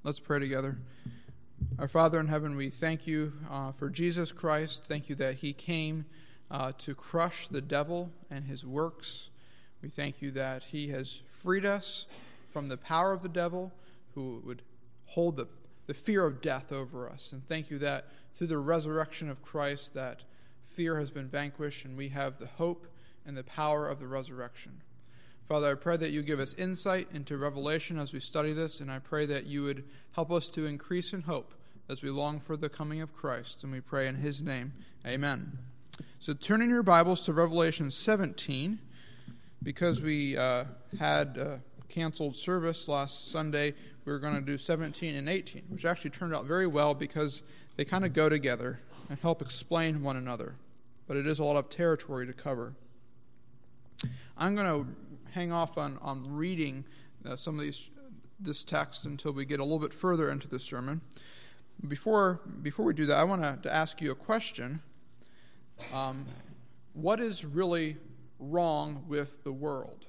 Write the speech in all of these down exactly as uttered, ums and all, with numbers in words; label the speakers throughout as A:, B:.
A: Let's pray together. Our Father in heaven, we thank you uh, for Jesus Christ. Thank you that he came uh, to crush the devil and his works. We thank you that he has freed us from the power of the devil who would hold the, the fear of death over us. And thank you that through the resurrection of Christ that fear has been vanquished and we have the hope and the power of the resurrection. Father, I pray that you give us insight into Revelation as we study this, and I pray that you would help us to increase in hope as we long for the coming of Christ, and we pray in his name. Amen. So turning your Bibles to Revelation seventeen, because we uh, had a canceled service last Sunday, we were going to do seventeen and eighteen, which actually turned out very well because they kind of go together and help explain one another. But it is a lot of territory to cover. I'm going to hang off on, on reading uh, some of these this text until we get a little bit further into the sermon. Before before we do that, I want to, to ask you a question. Um, what is really wrong with the world?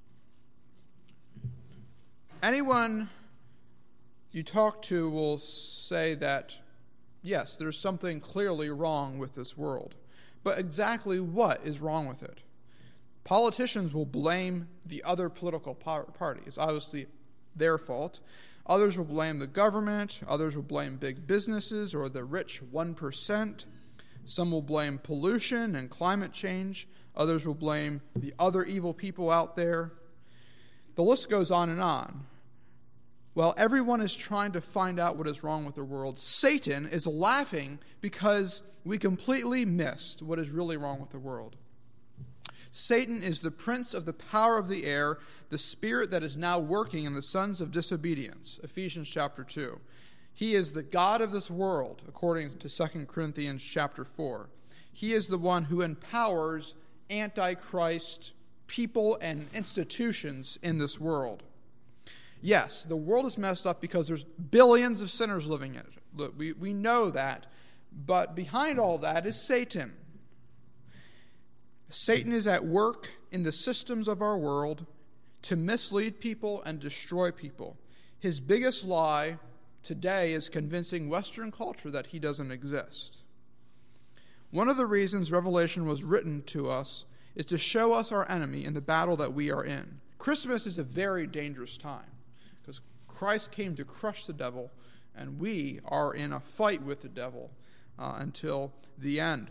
A: Anyone you talk to will say that, yes, there's something clearly wrong with this world. But exactly what is wrong with it? Politicians will blame the other political party. It's obviously their fault. Others will blame the government. Others will blame big businesses or the rich one percent. Some will blame pollution and climate change. Others will blame the other evil people out there. The list goes on and on. While everyone is trying to find out what is wrong with the world, Satan is laughing because we completely missed what is really wrong with the world. Satan is the prince of the power of the air, the spirit that is now working in the sons of disobedience. Ephesians chapter two. He is the god of this world, according to Second Corinthians chapter four. He is the one who empowers antichrist people and institutions in this world. Yes, the world is messed up because there's billions of sinners living in it. Look, we, we know that. But behind all that is Satan. Satan is at work in the systems of our world to mislead people and destroy people. His biggest lie today is convincing Western culture that he doesn't exist. One of the reasons Revelation was written to us is to show us our enemy in the battle that we are in. Christmas is a very dangerous time because Christ came to crush the devil, and we are in a fight with the devil uh, until the end.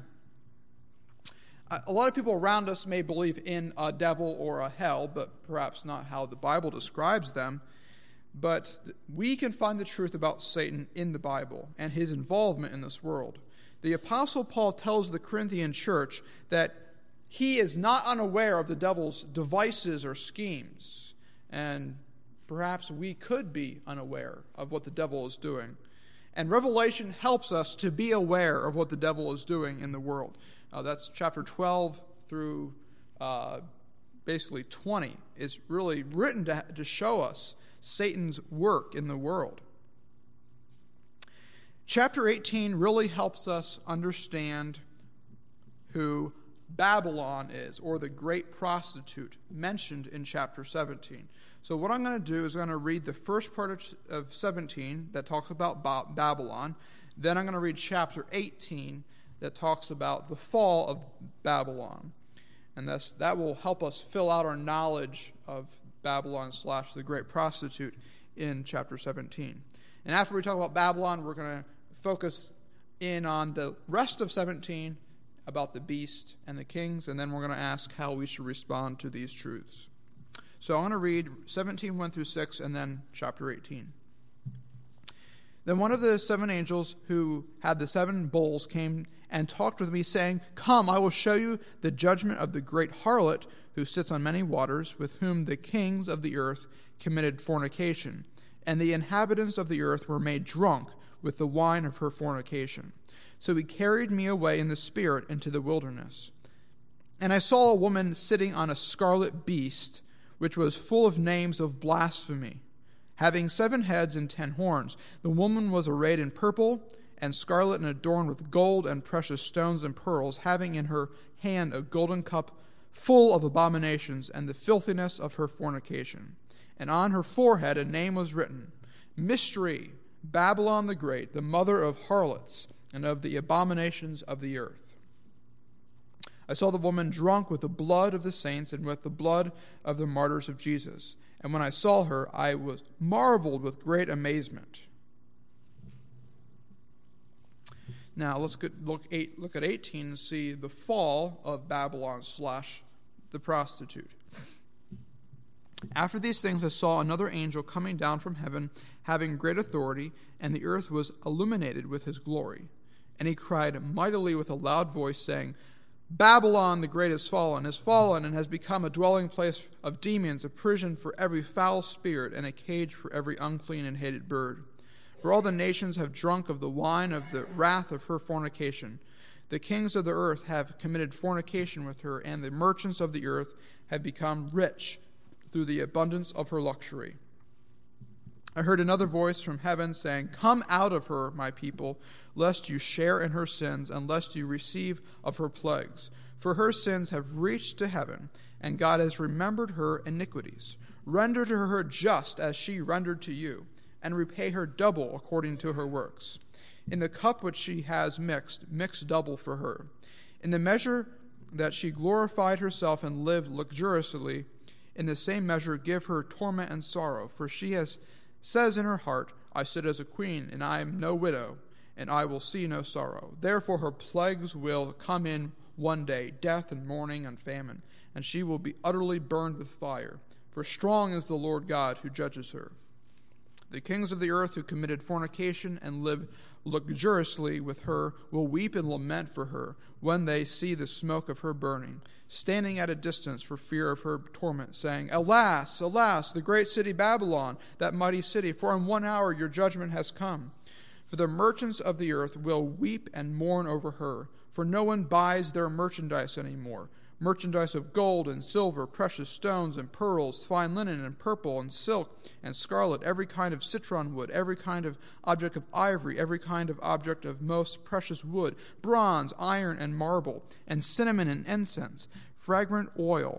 A: A lot of people around us may believe in a devil or a hell, but perhaps not how the Bible describes them. But we can find the truth about Satan in the Bible and his involvement in this world. The Apostle Paul tells the Corinthian church that he is not unaware of the devil's devices or schemes. And perhaps we could be unaware of what the devil is doing. And Revelation helps us to be aware of what the devil is doing in the world. Uh, that's chapter twelve through uh, basically twenty is really written to, to show us Satan's work in the world. Chapter eighteen really helps us understand who Babylon is, or the great prostitute mentioned in chapter seventeen. So what I'm going to do is I'm going to read the first part of, of seventeen that talks about ba- Babylon. Then I'm going to read chapter eighteen that talks about the fall of Babylon. And that's, that will help us fill out our knowledge of Babylon slash the great prostitute in chapter seventeen. And after we talk about Babylon, we're going to focus in on the rest of seventeen about the beast and the kings, and then we're going to ask how we should respond to these truths. So I'm going to read seventeen, one through six, and then chapter eighteen. Then one of the seven angels who had the seven bowls came and talked with me, saying, "Come, I will show you the judgment of the great harlot who sits on many waters, with whom the kings of the earth committed fornication, and the inhabitants of the earth were made drunk with the wine of her fornication. So he carried me away in the spirit into the wilderness. And I saw a woman sitting on a scarlet beast, which was full of names of blasphemy, having seven heads and ten horns. The woman was arrayed in purple and scarlet and adorned with gold and precious stones and pearls, having in her hand a golden cup full of abominations and the filthiness of her fornication. And on her forehead a name was written, Mystery, Babylon the Great, the mother of harlots and of the abominations of the earth. I saw the woman drunk with the blood of the saints and with the blood of the martyrs of Jesus. And when I saw her, I was marveled with great amazement. Now let's get, look, eight, look at eighteen and see the fall of Babylon slash the prostitute. After these things I saw another angel coming down from heaven, having great authority, and the earth was illuminated with his glory. And he cried mightily with a loud voice, saying, Babylon the great is fallen, is fallen, and has become a dwelling place of demons, a prison for every foul spirit, and a cage for every unclean and hated bird. For all the nations have drunk of the wine of the wrath of her fornication. The kings of the earth have committed fornication with her, and the merchants of the earth have become rich through the abundance of her luxury. I heard another voice from heaven saying, Come out of her, my people, lest you share in her sins, and lest you receive of her plagues. For her sins have reached to heaven, and God has remembered her iniquities. Render to her just as she rendered to you, and repay her double according to her works. In the cup which she has mixed, mix double for her. In the measure that she glorified herself and lived luxuriously, in the same measure give her torment and sorrow. For she has says in her heart, I sit as a queen, and I am no widow, and I will see no sorrow. Therefore her plagues will come in one day, death and mourning and famine, and she will be utterly burned with fire. For strong is the Lord God who judges her. The kings of the earth who committed fornication and lived luxuriously with her will weep and lament for her when they see the smoke of her burning, standing at a distance for fear of her torment, saying, Alas, alas, the great city Babylon, that mighty city, for in one hour your judgment has come. For the merchants of the earth will weep and mourn over her, for no one buys their merchandise anymore. Merchandise of gold and silver, precious stones and pearls, fine linen and purple and silk and scarlet, every kind of citron wood, every kind of object of ivory, every kind of object of most precious wood, bronze, iron, and marble, and cinnamon and incense, fragrant oil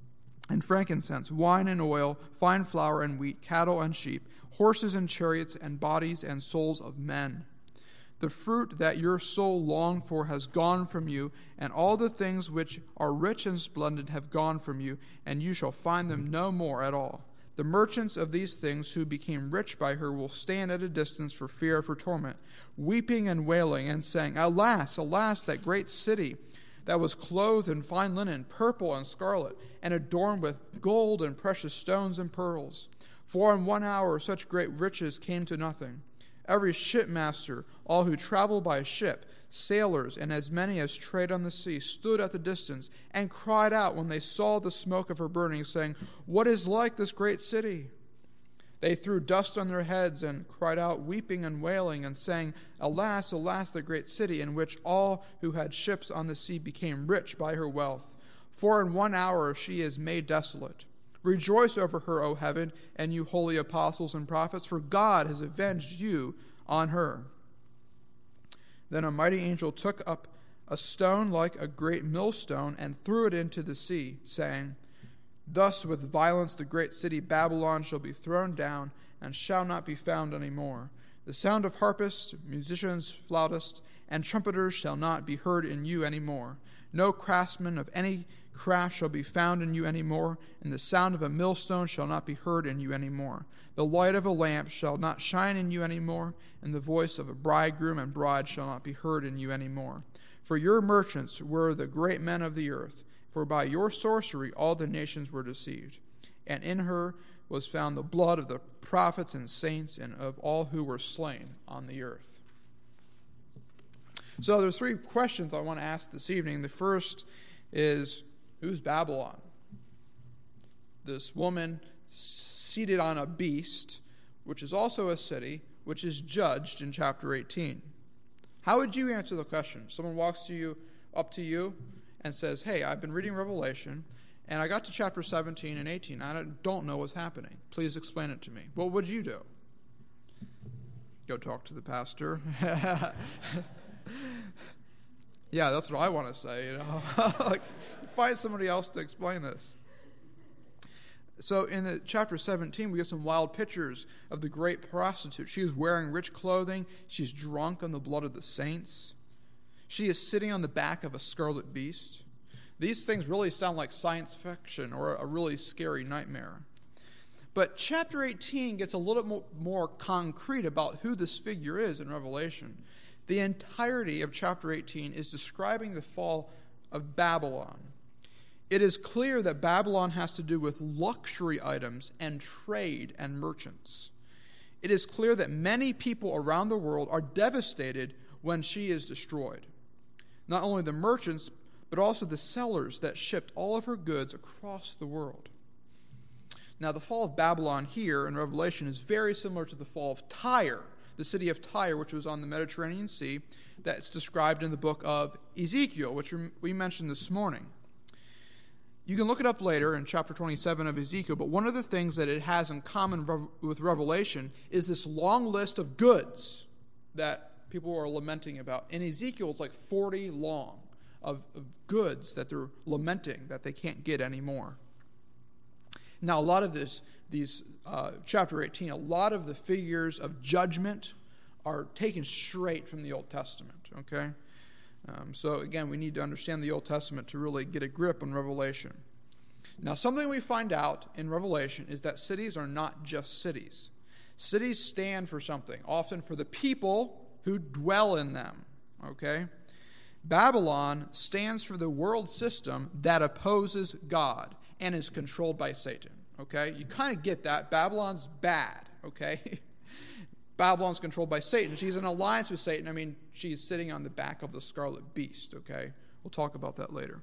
A: and frankincense, wine and oil, fine flour and wheat, cattle and sheep, horses and chariots, and bodies and souls of men. The fruit that your soul longed for has gone from you, and all the things which are rich and splendid have gone from you, and you shall find them no more at all. The merchants of these things who became rich by her will stand at a distance for fear of her torment, weeping and wailing, and saying, Alas, alas, that great city that was clothed in fine linen, purple and scarlet, and adorned with gold and precious stones and pearls. For in one hour such great riches came to nothing. Every shipmaster, all who travel by ship, sailors, and as many as trade on the sea, stood at the distance and cried out when they saw the smoke of her burning, saying, What is like this great city? They threw dust on their heads and cried out, weeping and wailing, and saying, Alas, alas, the great city, in which all who had ships on the sea became rich by her wealth. For in one hour she is made desolate. Rejoice over her, O heaven, and you holy apostles and prophets, for God has avenged you on her. Then a mighty angel took up a stone like a great millstone and threw it into the sea, saying, Thus with violence the great city Babylon shall be thrown down and shall not be found any more. The sound of harpists, musicians, flautists, and trumpeters shall not be heard in you any more. No craftsman of any craft shall be found in you any more, and the sound of a millstone shall not be heard in you any more. The light of a lamp shall not shine in you any more, and the voice of a bridegroom and bride shall not be heard in you any more. For your merchants were the great men of the earth, for by your sorcery all the nations were deceived. And in her was found the blood of the prophets and saints and of all who were slain on the earth. So there's three questions I want to ask this evening. The first is, who's Babylon? This woman seated on a beast, which is also a city, which is judged in chapter eighteen. How would you answer the question? Someone walks to you, up to you and says, hey, I've been reading Revelation, and I got to chapter seventeen and eighteen. I don't know what's happening. Please explain it to me. What would you do? Go talk to the pastor. Yeah, that's what I want to say. You know, like, find somebody else to explain this. So in the chapter seventeen, we get some wild pictures of the great prostitute. She is wearing rich clothing. She's drunk on the blood of the saints. She is sitting on the back of a scarlet beast. These things really sound like science fiction or a really scary nightmare. But chapter eighteen gets a little more, more concrete about who this figure is in Revelation. The entirety of chapter eighteen is describing the fall of Babylon. It is clear that Babylon has to do with luxury items and trade and merchants. It is clear that many people around the world are devastated when she is destroyed. Not only the merchants, but also the sellers that shipped all of her goods across the world. Now, the fall of Babylon here in Revelation is very similar to the fall of Tyre, the city of Tyre, which was on the Mediterranean Sea, that's described in the book of Ezekiel, which we mentioned this morning. You can look it up later in chapter twenty-seven of Ezekiel, but one of the things that it has in common with Revelation is this long list of goods that people are lamenting about. In Ezekiel, it's like forty long of, of goods that they're lamenting that they can't get anymore. Now, a lot of this, these uh, chapter eighteen, a lot of the figures of judgment are taken straight from the Old Testament, okay? Um, so, again, we need to understand the Old Testament to really get a grip on Revelation. Now, something we find out in Revelation is that cities are not just cities. Cities stand for something, often for the people who dwell in them, okay? Babylon stands for the world system that opposes God and is controlled by Satan, okay? You kind of get that. Babylon's bad, okay? Babylon's controlled by Satan. She's in alliance with Satan. I mean, she's sitting on the back of the scarlet beast, okay? We'll talk about that later.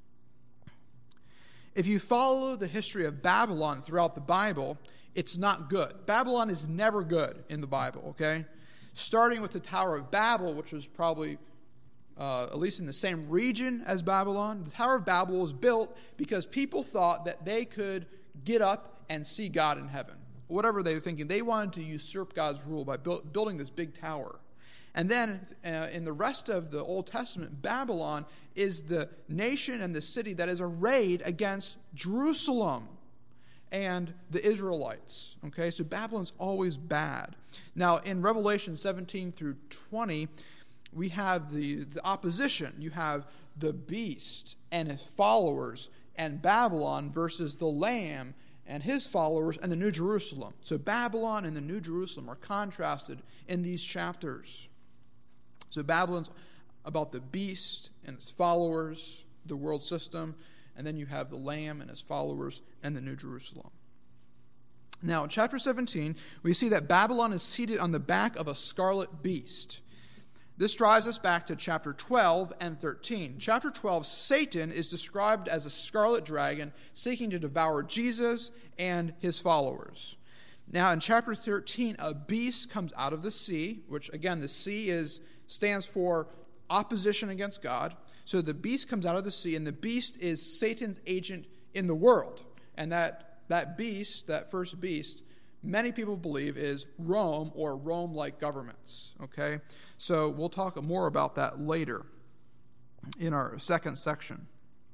A: If you follow the history of Babylon throughout the Bible, it's not good. Babylon is never good in the Bible, okay? Starting with the Tower of Babel, which was probably uh, at least in the same region as Babylon. The Tower of Babel was built because people thought that they could get up and see God in heaven. Whatever they were thinking, they wanted to usurp God's rule by build, building this big tower. And then uh, in the rest of the Old Testament, Babylon is the nation and the city that is arrayed against Jerusalem and the Israelites. Okay, so Babylon's always bad. Now, in Revelation seventeen through twenty, we have the, the opposition. You have the beast and his followers, and Babylon versus the Lamb and his followers and the New Jerusalem. So Babylon and the New Jerusalem are contrasted in these chapters. So Babylon's about the beast and its followers, the world system, and then you have the Lamb and his followers and the New Jerusalem. Now, in chapter seventeen, we see that Babylon is seated on the back of a scarlet beast. This drives us back to chapter twelve and thirteen. Chapter twelve, Satan is described as a scarlet dragon seeking to devour Jesus and his followers. Now, in chapter thirteen, a beast comes out of the sea, which, again, the sea is stands for opposition against God. So the beast comes out of the sea, and the beast is Satan's agent in the world. And that, that beast, that first beast, many people believe is Rome or Rome-like governments, okay? So we'll talk more about that later in our second section.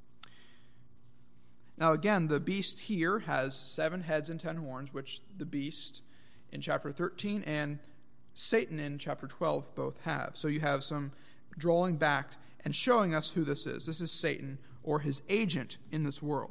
A: Now again, the beast here has seven heads and ten horns, which the beast in chapter thirteen and Satan in chapter twelve both have. So you have some drawing back and showing us who this is. This is Satan, or his agent in this world.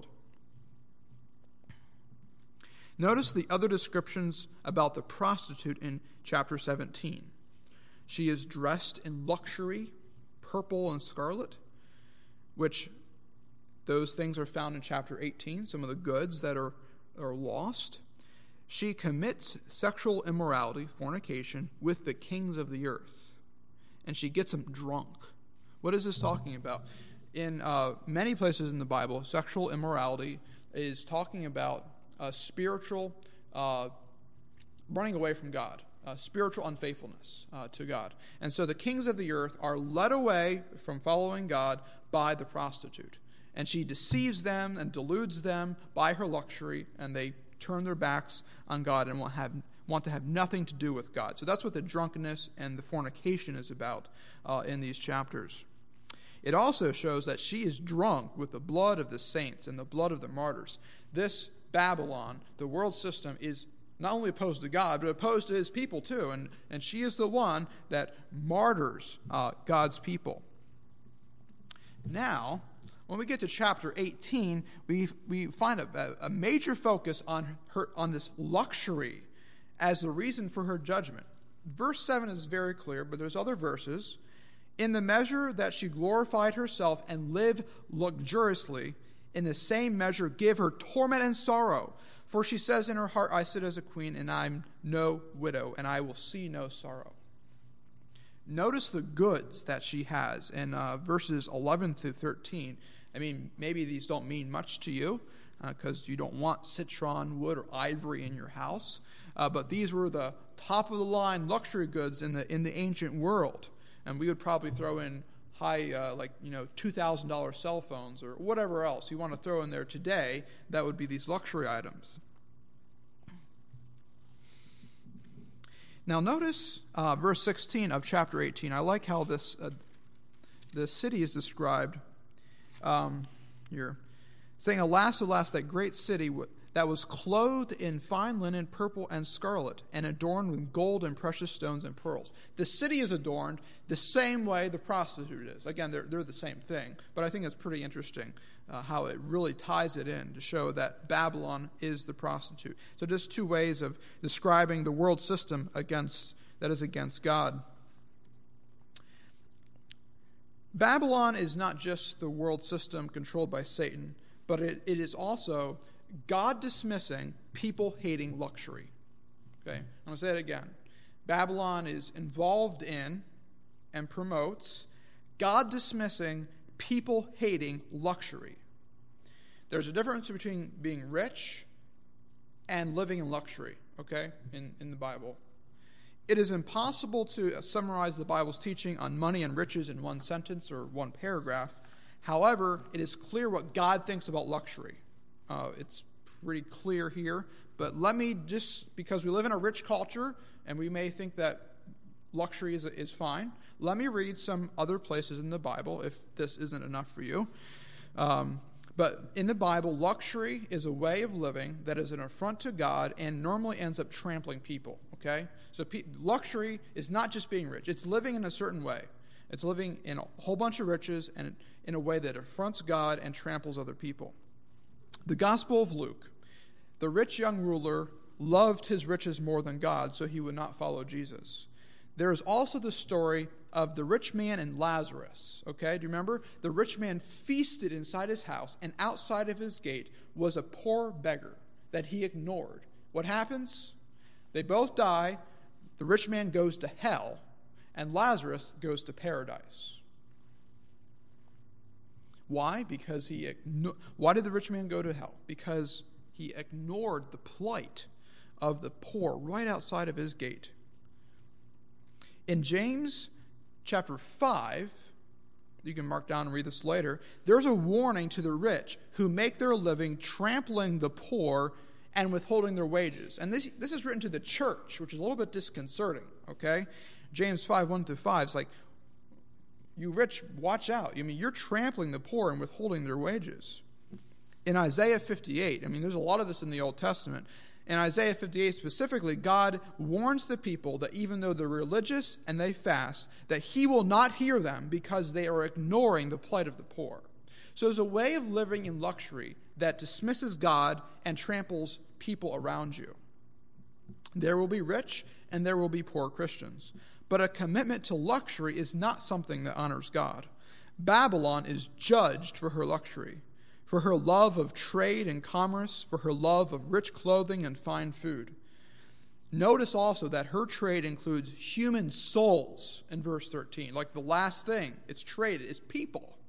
A: Notice the other descriptions about the prostitute in chapter seventeen. She is dressed in luxury, purple and scarlet, which those things are found in chapter eighteen, some of the goods that are, are lost. She commits sexual immorality, fornication, with the kings of the earth. And she gets them drunk. What is this talking about? In uh, many places in the Bible, sexual immorality is talking about uh, spiritual uh, running away from God, uh, spiritual unfaithfulness uh, to God. And so the kings of the earth are led away from following God by the prostitute. And she deceives them and deludes them by her luxury, and they turn their backs on God and will have, want to have nothing to do with God. So that's what the drunkenness and the fornication is about uh, in these chapters. It also shows that she is drunk with the blood of the saints and the blood of the martyrs. This Babylon, the world system, is not only opposed to God, but opposed to his people too. And, and she is the one that martyrs uh, God's people. Now, when we get to chapter eighteen, we we find a, a major focus on her on this luxury as the reason for her judgment. Verse seven is very clear, but there's other verses. In the measure that she glorified herself and lived luxuriously, in the same measure give her torment and sorrow. For she says in her heart, I sit as a queen, and I'm no widow, and I will see no sorrow. Notice the goods that she has in uh, verses eleven through thirteen. I mean, maybe these don't mean much to you because uh, you don't want citron wood or ivory in your house. Uh, but these were the top of the line luxury goods in the in the ancient world, and we would probably throw in high, uh, like you know, two thousand dollar cell phones or whatever else you want to throw in there today. That would be these luxury items. Now notice uh, verse sixteen of chapter eighteen. I like how this uh, the city is described um, here, saying, "Alas, alas, that great city w- that was clothed in fine linen, purple and scarlet, and adorned with gold and precious stones and pearls." The city is adorned the same way the prostitute is. Again, they're they're the same thing, but I think it's pretty interesting uh, how it really ties it in to show that Babylon is the prostitute. So just two ways of describing the world system against that is against God. Babylon is not just the world system controlled by Satan, but it, it is also God dismissing, people hating luxury. Okay, I'm going to say it again. Babylon is involved in and promotes God dismissing, people hating luxury. There's a difference between being rich and living in luxury, okay, in, in the Bible. It is impossible to summarize the Bible's teaching on money and riches in one sentence or one paragraph. However, it is clear what God thinks about luxury. Uh, it's pretty clear here. But let me just, because we live in a rich culture and we may think that luxury is, is fine, let me read some other places in the Bible if this isn't enough for you. Um, but in the Bible, luxury is a way of living that is an affront to God and normally ends up trampling people. Okay? So pe- luxury is not just being rich. It's living in a certain way. It's living in a whole bunch of riches and in a way that affronts God and tramples other people. The Gospel of Luke. The rich young ruler loved his riches more than God, so he would not follow Jesus. There is also the story of the rich man and Lazarus. Okay, do you remember? The rich man feasted inside his house, and outside of his gate was a poor beggar that he ignored. What happens? They both die. The rich man goes to hell, and Lazarus goes to paradise. Why? Because he igno- Why did the rich man go to hell? Because he ignored the plight of the poor right outside of his gate. In James chapter five, you can mark down and read this later, there's a warning to the rich who make their living trampling the poor and withholding their wages. And this, this is written to the church, which is a little bit disconcerting, okay? James five, one through five is like, you rich, watch out. I mean, you're trampling the poor and withholding their wages. In Isaiah fifty-eight, I mean, there's a lot of this in the Old Testament. In Isaiah fifty-eight specifically, God warns the people that even though they're religious and they fast, that he will not hear them because they are ignoring the plight of the poor. So there's a way of living in luxury that dismisses God and tramples people around you. There will be rich and there will be poor Christians. But a commitment to luxury is not something that honors God. Babylon is judged for her luxury, for her love of trade and commerce, for her love of rich clothing and fine food. Notice also that her trade includes human souls in verse thirteen. Like the last thing it's traded is people.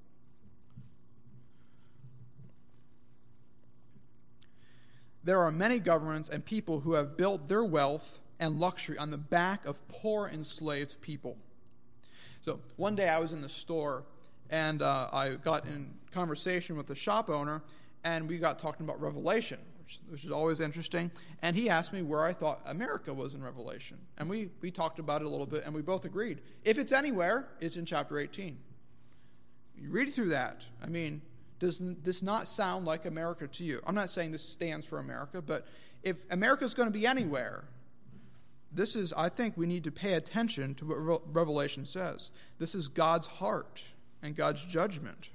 A: There are many governments and people who have built their wealth and luxury on the back of poor enslaved people. So one day I was in the store and uh, I got in conversation with the shop owner, and we got talking about Revelation, which, which is always interesting. And he asked me where I thought America was in Revelation. And we, we talked about it a little bit, and we both agreed. If it's anywhere, it's in chapter eighteen. You read through that. I mean, Does this not sound like America to you? I'm not saying this stands for America, but if America is going to be anywhere, this is, I think we need to pay attention to what Revelation says. This is God's heart and God's judgment.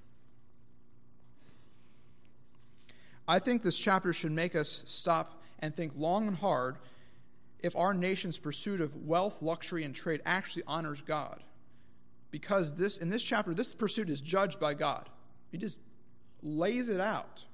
A: I think this chapter should make us stop and think long and hard if our nation's pursuit of wealth, luxury, and trade actually honors God. Because this in this chapter, this pursuit is judged by God. He just lays it out.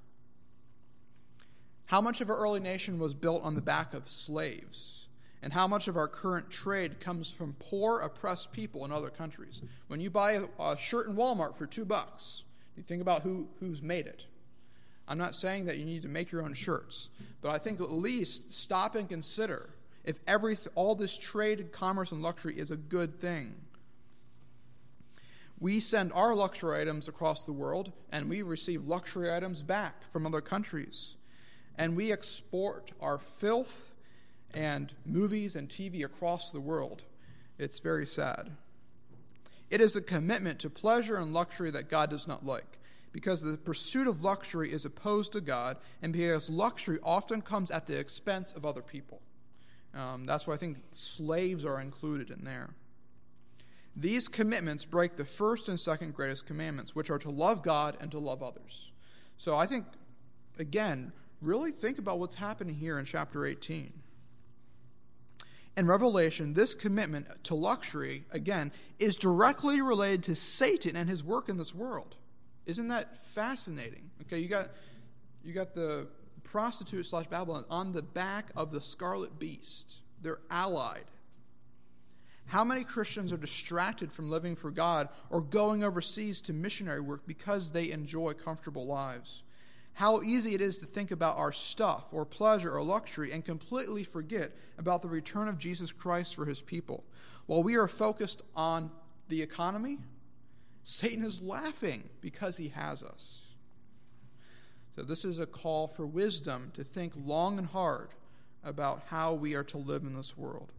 A: How much of our early nation was built on the back of slaves? And how much of our current trade comes from poor, oppressed people in other countries? When you buy a, a shirt in Walmart for two bucks, you think about who, who's made it. I'm not saying that you need to make your own shirts, but I think at least stop and consider if every all this trade, commerce, and luxury is a good thing. We send our luxury items across the world, and we receive luxury items back from other countries. And we export our filth and movies and T V across the world. It's very sad. It is a commitment to pleasure and luxury that God does not like, because the pursuit of luxury is opposed to God, and because luxury often comes at the expense of other people. Um, that's why I think slaves are included in there. These commitments break the first and second greatest commandments, which are to love God and to love others. So I think, again, really think about what's happening here in chapter eighteen. In Revelation, this commitment to luxury, again, is directly related to Satan and his work in this world. Isn't that fascinating? Okay, you got you got the prostitute slash Babylon on the back of the scarlet beast. They're allied. How many Christians are distracted from living for God or going overseas to missionary work because they enjoy comfortable lives? How easy it is to think about our stuff or pleasure or luxury and completely forget about the return of Jesus Christ for his people. While we are focused on the economy, Satan is laughing because he has us. So this is a call for wisdom to think long and hard about how we are to live in this world.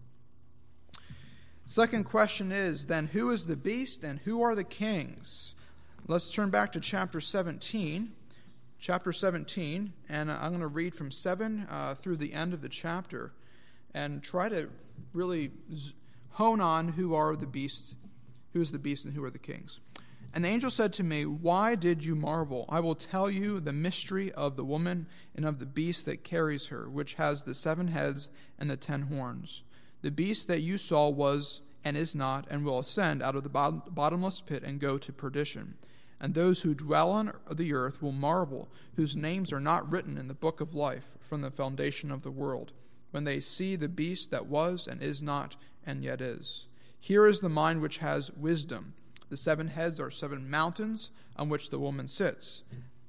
A: Second question is, then, who is the beast and who are the kings? Let's turn back to chapter seventeen. Chapter seventeen, and I'm going to read from seven uh, through the end of the chapter and try to really hone on who are the beasts, who is the beast and who are the kings. And the angel said to me, "Why did you marvel? I will tell you the mystery of the woman and of the beast that carries her, which has the seven heads and the ten horns. The beast that you saw was and is not, and will ascend out of the bottom, bottomless pit and go to perdition. And those who dwell on the earth will marvel, whose names are not written in the book of life from the foundation of the world, when they see the beast that was and is not and yet is. Here is the mind which has wisdom. The seven heads are seven mountains on which the woman sits.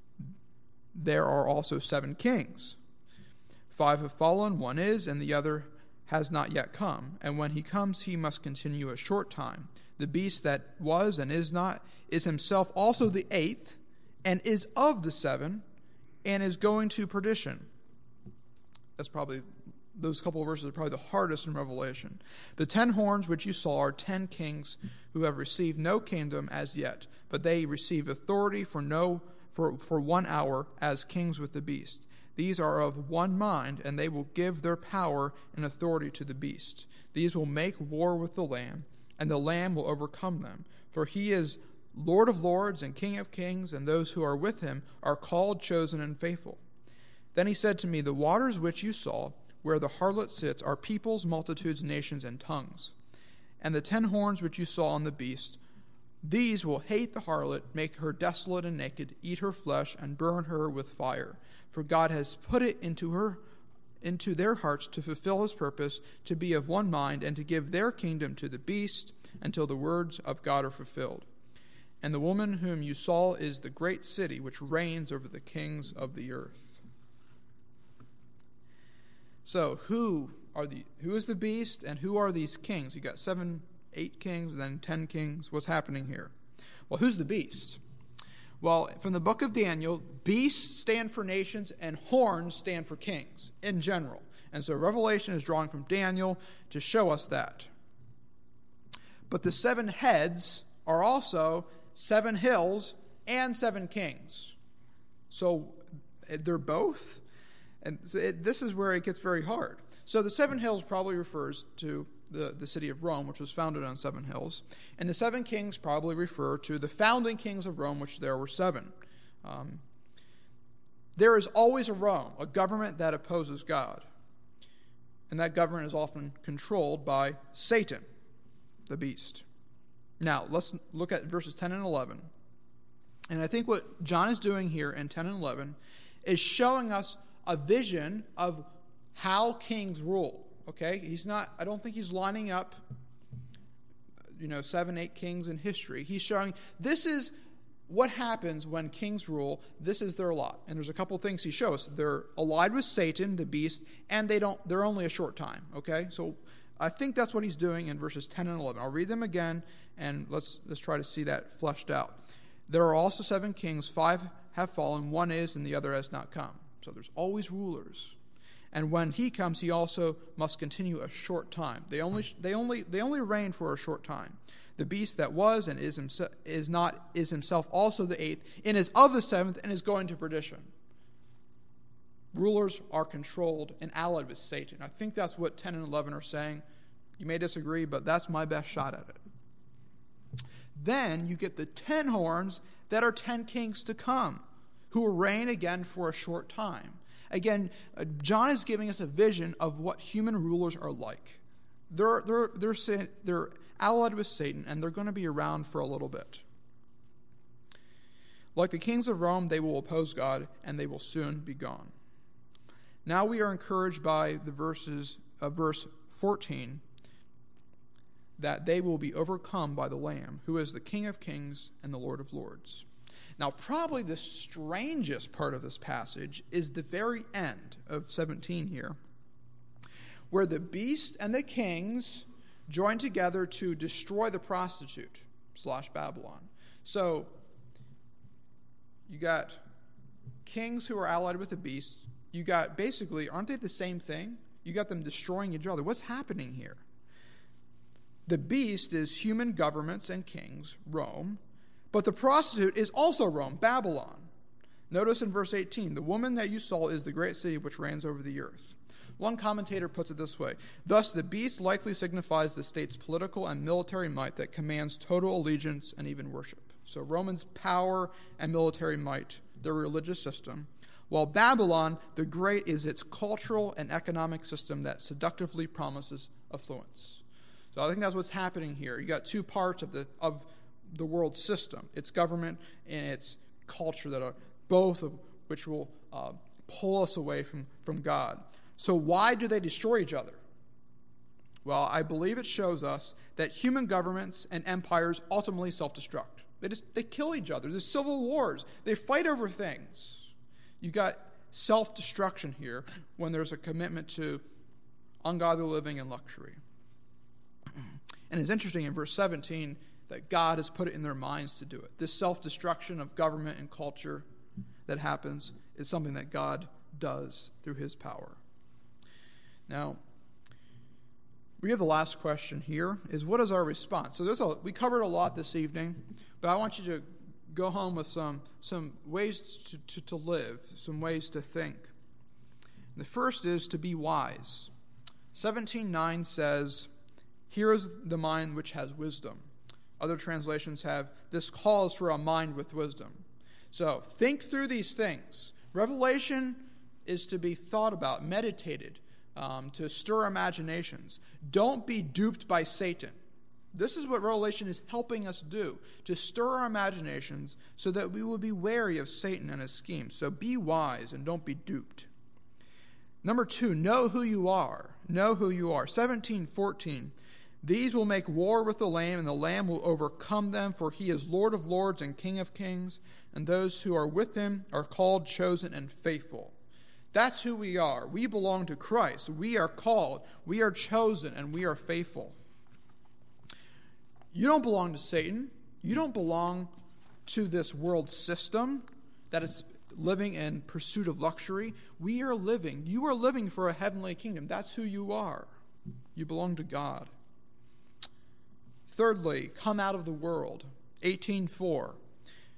A: There are also seven kings. Five have fallen, one is, and the other has not yet come. And when he comes, he must continue a short time. The beast that was and is not is himself also the eighth, and is of the seven, and is going to perdition." That's probably, those couple of verses are probably the hardest in Revelation. "The ten horns which you saw are ten kings who have received no kingdom as yet, but they receive authority for no for, for one hour as kings with the beast. These are of one mind, and they will give their power and authority to the beast. These will make war with the Lamb, and the Lamb will overcome them. For he is Lord of lords and King of kings, and those who are with him are called, chosen, and faithful." Then he said to me, "The waters which you saw, where the harlot sits, are peoples, multitudes, nations, and tongues. And the ten horns which you saw on the beast, these will hate the harlot, make her desolate and naked, eat her flesh, and burn her with fire. For God has put it into her, into their hearts to fulfill his purpose, to be of one mind, and to give their kingdom to the beast, until the words of God are fulfilled. And the woman whom you saw is the great city, which reigns over the kings of the earth." So, who are the who is the beast, and who are these kings? You got seven, eight kings, and then ten kings. What's happening here? Well, who's the beast? Well, from the book of Daniel, beasts stand for nations and horns stand for kings in general. And so Revelation is drawing from Daniel to show us that. But the seven heads are also seven hills and seven kings. So they're both? And so it, this is where it gets very hard. So the seven hills probably refers to the, the city of Rome, which was founded on seven hills. And the seven kings probably refer to the founding kings of Rome, which there were seven. Um, there is always a Rome, a government that opposes God. And that government is often controlled by Satan, the beast. Now, let's look at verses ten and eleven. And I think what John is doing here in ten and eleven is showing us a vision of how kings rule. Okay? He's not, I don't think he's lining up, you know, seven, eight kings in history. He's showing this is what happens when kings rule. This is their lot. And there's a couple things he shows. They're allied with Satan, the beast, and they don't, they're only a short time. Okay? So I think that's what he's doing in verses ten and eleven. I'll read them again, and let's let's try to see that fleshed out. There are also seven kings, five have fallen, one is, and the other has not come. So there's always rulers. And when he comes, he also must continue a short time. They only they only they only reign for a short time. The beast that was and is himself is not is himself also the eighth, and is of the seventh, and is going to perdition. Rulers are controlled and allied with Satan. I think that's what ten and eleven are saying. You may disagree, but that's my best shot at it. Then you get the ten horns that are ten kings to come, who will reign again for a short time. Again, John is giving us a vision of what human rulers are like. They're, they're, they're, they're allied with Satan, and they're going to be around for a little bit. Like the kings of Rome, they will oppose God, and they will soon be gone. Now we are encouraged by the verses of verse fourteen that they will be overcome by the Lamb, who is the King of kings and the Lord of lords. Now, probably the strangest part of this passage is the very end of seventeen here, where the beast and the kings join together to destroy the prostitute slash Babylon. So, you got kings who are allied with the beast. You got, basically, aren't they the same thing? You got them destroying each other. What's happening here? The beast is human governments and kings, Rome. But the prostitute is also Rome, Babylon. Notice in verse eighteen, the woman that you saw is the great city which reigns over the earth. One commentator puts it this way: thus the beast likely signifies the state's political and military might that commands total allegiance and even worship. So Roman's power and military might, their religious system, while Babylon, the great, is its cultural and economic system that seductively promises affluence. So I think that's what's happening here. You got two parts of the of the world system, its government and its culture, that are both of which will uh, pull us away from, from God. So why do they destroy each other? Well, I believe it shows us that human governments and empires ultimately self-destruct. They just they kill each other. There's civil wars. They fight over things. You got self-destruction here when there's a commitment to ungodly living and luxury. And it's interesting in verse seventeen that God has put it in their minds to do it. This self-destruction of government and culture that happens is something that God does through his power. Now, we have the last question here, is what is our response? So there's a, we covered a lot this evening, but I want you to go home with some, some ways to, to, to live, some ways to think. The first is to be wise. seventeen nine says, "Here is the mind which has wisdom." Other translations have, "This calls for a mind with wisdom." So think through these things. Revelation is to be thought about, meditated, um, to stir imaginations. Don't be duped by Satan. This is what Revelation is helping us do, to stir our imaginations so that we will be wary of Satan and his schemes. So be wise and don't be duped. Number two, know who you are. Know who you are. seventeen fourteen. "These will make war with the Lamb, and the Lamb will overcome them, for he is Lord of lords and King of kings, and those who are with him are called, chosen, and faithful." That's who we are. We belong to Christ. We are called, we are chosen, and we are faithful. You don't belong to Satan. You don't belong to this world system that is living in pursuit of luxury. We are living, you are living for a heavenly kingdom. That's who you are. You belong to God. Thirdly, come out of the world. eighteen four.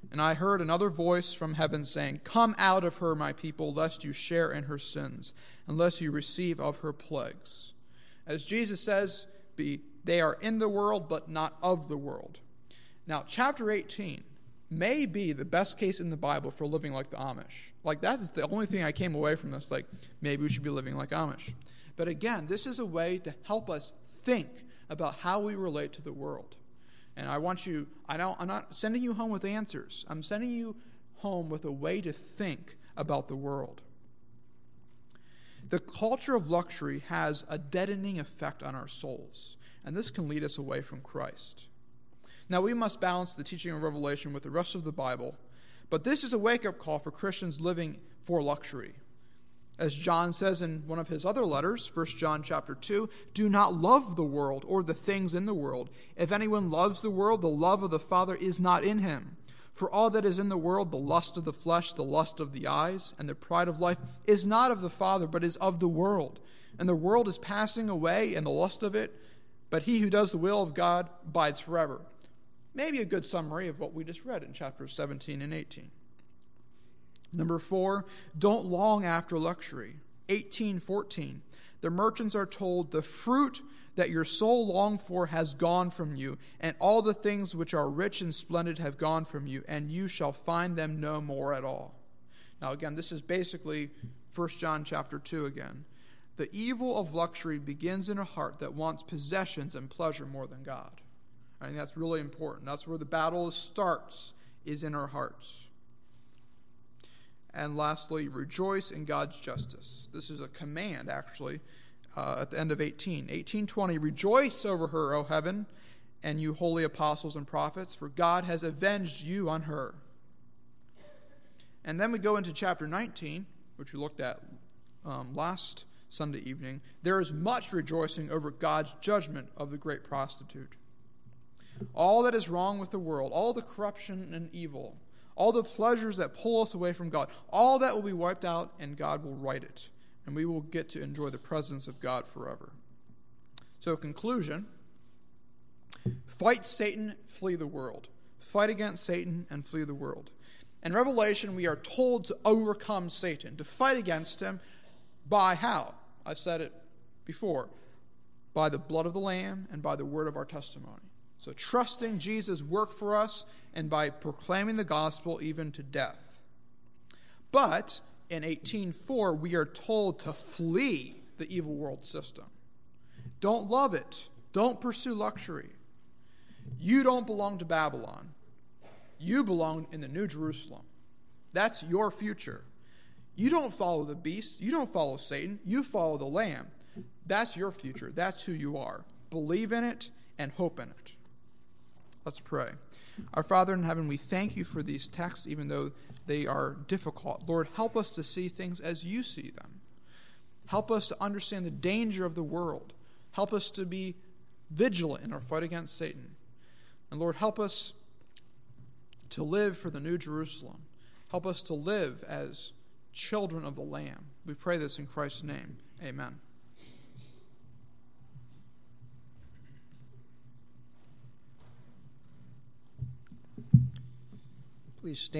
A: And I heard another voice from heaven saying, "Come out of her, my people, lest you share in her sins, unless you receive of her plagues." As Jesus says, be, they are in the world, but not of the world. Now, chapter eighteen may be the best case in the Bible for living like the Amish. Like, that is the only thing I came away from this, like, maybe we should be living like Amish. But again, this is a way to help us think about how we relate to the world. And I want you, I don't, I'm not sending you home with answers. I'm sending you home with a way to think about the world. The culture of luxury has a deadening effect on our souls, and this can lead us away from Christ. Now, we must balance the teaching of Revelation with the rest of the Bible, but this is a wake-up call for Christians living for luxury. As John says in one of his other letters, First John chapter two, "Do not love the world or the things in the world. If anyone loves the world, the love of the Father is not in him. For all that is in the world, the lust of the flesh, the lust of the eyes, and the pride of life, is not of the Father, but is of the world. And the world is passing away, and the lust of it, but he who does the will of God abides forever." Maybe a good summary of what we just read in chapters seventeen and eighteen. Number four, don't long after luxury. eighteen fourteen, the merchants are told, "The fruit that your soul longed for has gone from you, and all the things which are rich and splendid have gone from you, and you shall find them no more at all." Now again, this is basically First John chapter two again. The evil of luxury begins in a heart that wants possessions and pleasure more than God. I think that's really important. That's where the battle starts, is in our hearts. And lastly, rejoice in God's justice. This is a command, actually, uh, at the end of eighteen. eighteen twenty, "Rejoice over her, O heaven, and you holy apostles and prophets, for God has avenged you on her." And then we go into chapter nineteen, which we looked at um, last Sunday evening. "There is much rejoicing over God's judgment of the great prostitute." All that is wrong with the world, all the corruption and evil, all the pleasures that pull us away from God, all that will be wiped out, and God will right it. And we will get to enjoy the presence of God forever. So, conclusion, fight Satan, flee the world. Fight against Satan and flee the world. In Revelation, we are told to overcome Satan, to fight against him by how? I said it before. By the blood of the Lamb and by the word of our testimony. So trusting Jesus' work for us and by proclaiming the gospel even to death. But in eighteen four, we are told to flee the evil world system. Don't love it. Don't pursue luxury. You don't belong to Babylon. You belong in the New Jerusalem. That's your future. You don't follow the beast. You don't follow Satan. You follow the Lamb. That's your future. That's who you are. Believe in it and hope in it. Let's pray. Our Father in heaven, we thank you for these texts, even though they are difficult. Lord, help us to see things as you see them. Help us to understand the danger of the world. Help us to be vigilant in our fight against Satan. And Lord, help us to live for the New Jerusalem. Help us to live as children of the Lamb. We pray this in Christ's name. Amen.
B: Please stand.